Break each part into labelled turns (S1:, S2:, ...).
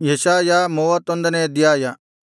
S1: ಯೆಶಾಯ 31ನೇ ಅಧ್ಯಾಯ.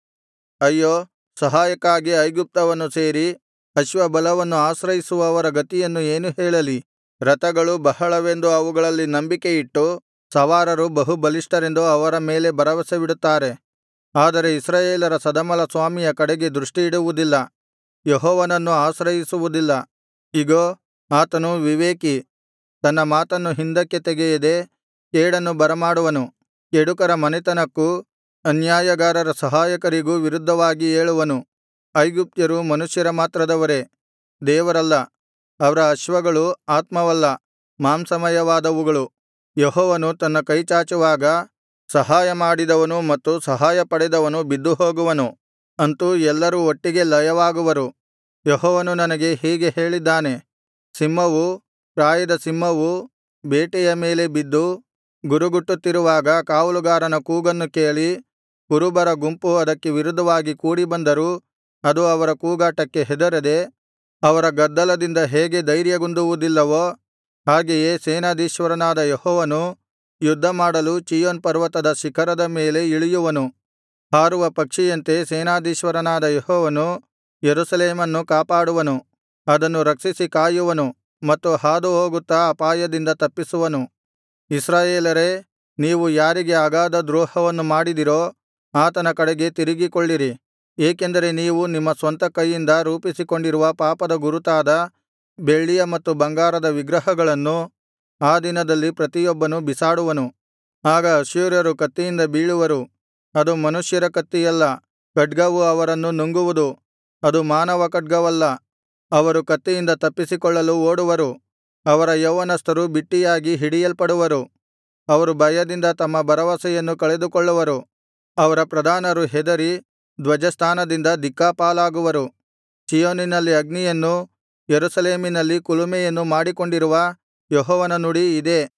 S1: ಅಯ್ಯೋ, ಸಹಾಯಕ್ಕಾಗಿ ಐಗುಪ್ತವನ್ನು ಸೇರಿ ಅಶ್ವಬಲವನ್ನು ಆಶ್ರಯಿಸುವವರ ಗತಿಯನ್ನು ಏನು ಹೇಳಲಿ. ರಥಗಳು ಬಹಳವೆಂದು ಅವುಗಳಲ್ಲಿ ನಂಬಿಕೆಯಿಟ್ಟು, ಸವಾರರು ಬಹು ಬಲಿಷ್ಠರೆಂದು ಅವರ ಮೇಲೆ ಭರವಸವಿಡುತ್ತಾರೆ. ಆದರೆ ಇಸ್ರಾಯೇಲರ ಸದಮಲಸ್ವಾಮಿಯ ಕಡೆಗೆ ದೃಷ್ಟಿಯಿಡುವುದಿಲ್ಲ, ಯೆಹೋವನನ್ನು ಆಶ್ರಯಿಸುವುದಿಲ್ಲ. ಇಗೋ, ಆತನು ವಿವೇಕಿ, ತನ್ನ ಮಾತನ್ನು ಹಿಂದಕ್ಕೆ ತೆಗೆಯದೆ ಕೇಡನ್ನು ಬರಮಾಡುವನು. ಕೆಡುಕರ ಮನೆತನಕ್ಕೂ ಅನ್ಯಾಯಗಾರರ ಸಹಾಯಕರಿಗೂ ವಿರುದ್ಧವಾಗಿ ಏಳುವನು. ಐಗುಪ್ತ್ಯರು ಮನುಷ್ಯರ ಮಾತ್ರದವರೇ, ದೇವರಲ್ಲ. ಅವರ ಅಶ್ವಗಳು ಆತ್ಮವಲ್ಲ, ಮಾಂಸಮಯವಾದವುಗಳು. ಯೆಹೋವನು ತನ್ನ ಕೈಚಾಚುವಾಗ ಸಹಾಯ ಮಾಡಿದವನು ಮತ್ತು ಸಹಾಯ ಪಡೆದವನು ಬಿದ್ದುಹೋಗುವನು. ಅಂತೂ ಎಲ್ಲರೂ ಒಟ್ಟಿಗೆ ಲಯವಾಗುವರು. ಯೆಹೋವನು ನನಗೆ ಹೀಗೆ ಹೇಳಿದ್ದಾನೆ, ಸಿಂಹವು, ಪ್ರಾಯದ ಸಿಂಹವು ಬೇಟೆಯ ಮೇಲೆ ಬಿದ್ದು ಗುರುಗುಟ್ಟುತ್ತಿರುವಾಗ ಕಾವಲುಗಾರನ ಕೂಗನ್ನು ಕೇಳಿ ಕುರುಬರ ಗುಂಪು ಅದಕ್ಕೆ ವಿರುದ್ಧವಾಗಿ ಕೂಡಿಬಂದರೂ ಅದು ಅವರ ಕೂಗಾಟಕ್ಕೆ ಹೆದರದೆ ಅವರ ಗದ್ದಲದಿಂದ ಹೇಗೆ ಧೈರ್ಯಗುಂದುವುದಿಲ್ಲವೋ, ಹಾಗೆಯೇ ಸೇನಾಧೀಶ್ವರನಾದ ಯೆಹೋವನು ಯುದ್ಧಮಾಡಲು ಚೀಯೋನ್ ಪರ್ವತದ ಶಿಖರದ ಮೇಲೆ ಇಳಿಯುವನು. ಹಾರುವ ಪಕ್ಷಿಯಂತೆ ಸೇನಾಧೀಶ್ವರನಾದ ಯೆಹೋವನು ಯೆರೂಸಲೇಮನ್ನು ಕಾಪಾಡುವನು, ಅದನ್ನು ರಕ್ಷಿಸಿ ಕಾಯುವನು ಮತ್ತು ಹಾದುಹೋಗುತ್ತಾ ಅಪಾಯದಿಂದ ತಪ್ಪಿಸುವನು. ಇಸ್ರಾಯೇಲರೇ, ನೀವು ಯಾರಿಗೆ ಅಗಾಧ ದ್ರೋಹವನ್ನು ಮಾಡಿದಿರೋ ಆತನ ಕಡೆಗೆ ತಿರುಗಿಕೊಳ್ಳಿರಿ. ಏಕೆಂದರೆ ನೀವು ನಿಮ್ಮ ಸ್ವಂತ ಕೈಯಿಂದ ರೂಪಿಸಿಕೊಂಡಿರುವ ಪಾಪದ ಗುರುತಾದ ಬೆಳ್ಳಿಯ ಮತ್ತು ಬಂಗಾರದ ವಿಗ್ರಹಗಳನ್ನು ಆ ದಿನದಲ್ಲಿ ಪ್ರತಿಯೊಬ್ಬನು ಬಿಸಾಡುವನು. ಆಗ ಅಶ್ಶೂರ್ಯರು ಕತ್ತಿಯಿಂದ ಬೀಳುವರು. ಅದು ಮನುಷ್ಯರ ಕತ್ತಿಯಲ್ಲ, ಖಡ್ಗವು ಅವರನ್ನು ನುಂಗುವುದು. ಅದು ಮಾನವ ಖಡ್ಗವಲ್ಲ. ಅವರು ಕತ್ತಿಯಿಂದ ತಪ್ಪಿಸಿಕೊಳ್ಳಲು ಓಡುವರು. ಅವರ ಯೌವನಸ್ಥರು ಬಿಟ್ಟಿಯಾಗಿ ಹಿಡಿಯಲ್ಪಡುವರು. ಅವರು ಭಯದಿಂದ ತಮ್ಮ ಭರವಸೆಯನ್ನು ಕಳೆದುಕೊಳ್ಳುವರು. ಅವರ ಪ್ರಧಾನರು ಹೆದರಿ ಧ್ವಜಸ್ಥಾನದಿಂದ ದಿಕ್ಕಾಪಾಲಾಗುವರು. ಚೀಯೋನಿನಲ್ಲಿ ಅಗ್ನಿಯನ್ನೂ ಯೆರೂಸಲೇಮಿನಲ್ಲಿ ಕುಲುಮೆಯನ್ನೂ ಮಾಡಿಕೊಂಡಿರುವ ಯೆಹೋವನ ನುಡಿ ಇದೇ.